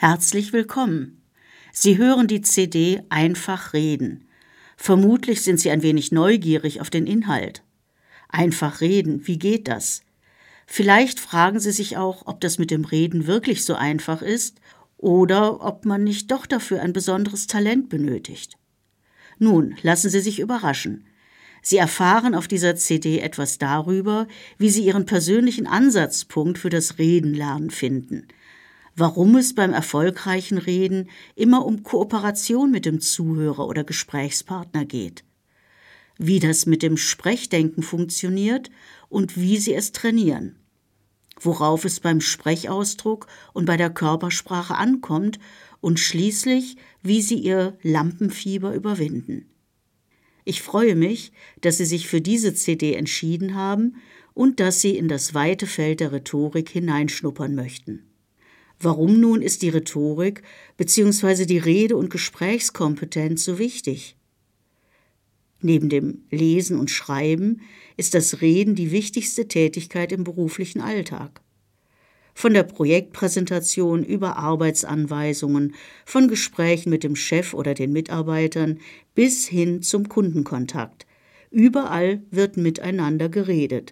Herzlich willkommen. Sie hören die CD Einfach reden. Vermutlich sind Sie ein wenig neugierig auf den Inhalt. Einfach reden, wie geht das? Vielleicht fragen Sie sich auch, ob das mit dem Reden wirklich so einfach ist oder ob man nicht doch dafür ein besonderes Talent benötigt. Nun, lassen Sie sich überraschen. Sie erfahren auf dieser CD etwas darüber, wie Sie Ihren persönlichen Ansatzpunkt für das Redenlernen finden, warum es beim erfolgreichen Reden immer um Kooperation mit dem Zuhörer oder Gesprächspartner geht, wie das mit dem Sprechdenken funktioniert und wie Sie es trainieren, worauf es beim Sprechausdruck und bei der Körpersprache ankommt und schließlich, wie Sie Ihr Lampenfieber überwinden. Ich freue mich, dass Sie sich für diese CD entschieden haben und dass Sie in das weite Feld der Rhetorik hineinschnuppern möchten. Warum nun ist die Rhetorik bzw. die Rede- und Gesprächskompetenz so wichtig? Neben dem Lesen und Schreiben ist das Reden die wichtigste Tätigkeit im beruflichen Alltag. Von der Projektpräsentation über Arbeitsanweisungen, von Gesprächen mit dem Chef oder den Mitarbeitern bis hin zum Kundenkontakt. Überall wird miteinander geredet.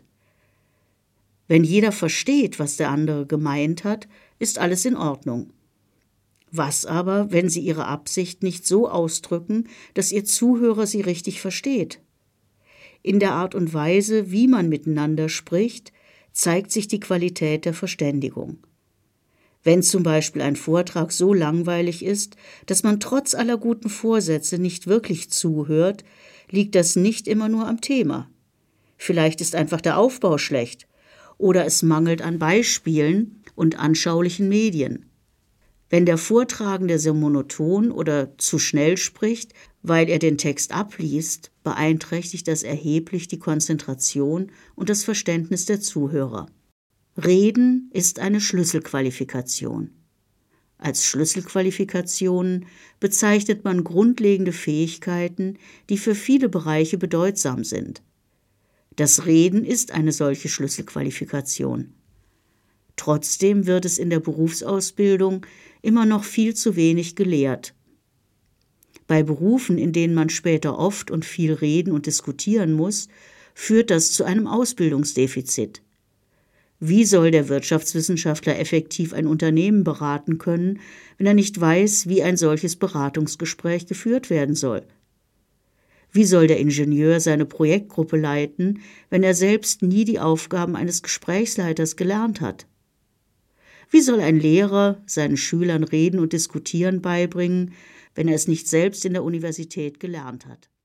Wenn jeder versteht, was der andere gemeint hat, ist alles in Ordnung. Was aber, wenn Sie Ihre Absicht nicht so ausdrücken, dass Ihr Zuhörer Sie richtig versteht? In der Art und Weise, wie man miteinander spricht, zeigt sich die Qualität der Verständigung. Wenn zum Beispiel ein Vortrag so langweilig ist, dass man trotz aller guten Vorsätze nicht wirklich zuhört, liegt das nicht immer nur am Thema. Vielleicht ist einfach der Aufbau schlecht oder es mangelt an Beispielen und anschaulichen Medien. Wenn der Vortragende sehr monoton oder zu schnell spricht, weil er den Text abliest, beeinträchtigt das erheblich die Konzentration und das Verständnis der Zuhörer. Reden ist eine Schlüsselqualifikation. Als Schlüsselqualifikationen bezeichnet man grundlegende Fähigkeiten, die für viele Bereiche bedeutsam sind. Das Reden ist eine solche Schlüsselqualifikation. Trotzdem wird es in der Berufsausbildung immer noch viel zu wenig gelehrt. Bei Berufen, in denen man später oft und viel reden und diskutieren muss, führt das zu einem Ausbildungsdefizit. Wie soll der Wirtschaftswissenschaftler effektiv ein Unternehmen beraten können, wenn er nicht weiß, wie ein solches Beratungsgespräch geführt werden soll? Wie soll der Ingenieur seine Projektgruppe leiten, wenn er selbst nie die Aufgaben eines Gesprächsleiters gelernt hat? Wie soll ein Lehrer seinen Schülern Reden und Diskutieren beibringen, wenn er es nicht selbst in der Universität gelernt hat?